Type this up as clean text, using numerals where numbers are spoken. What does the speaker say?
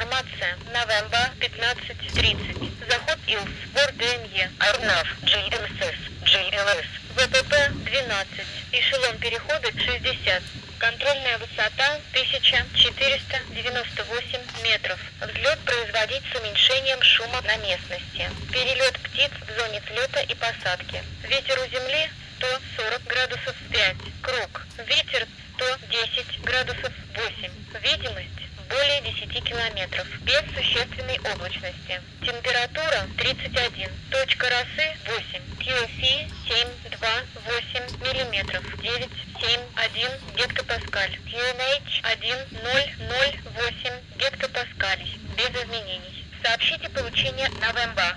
Информация. Новемба 15:30. Заход ИЛС. Сбор ДНЕ. Арнав. GLSS. GLS. ВПП 12. Эшелон перехода 60. Контрольная высота 1498 метров. Взлет производить с уменьшением шума на местности. Перелет птиц в зоне взлета и посадки. Ветер у земли 140 градусов 5. Круг. Ветер 110 градусов 8. Видимость более 10 километров. Без существенной облачности. Температура 31. Точка росы 8. QFE 728 миллиметров. 971 гектопаскаль. QNH 1008 гектопаскалей. Без изменений. Сообщите получение Новемба.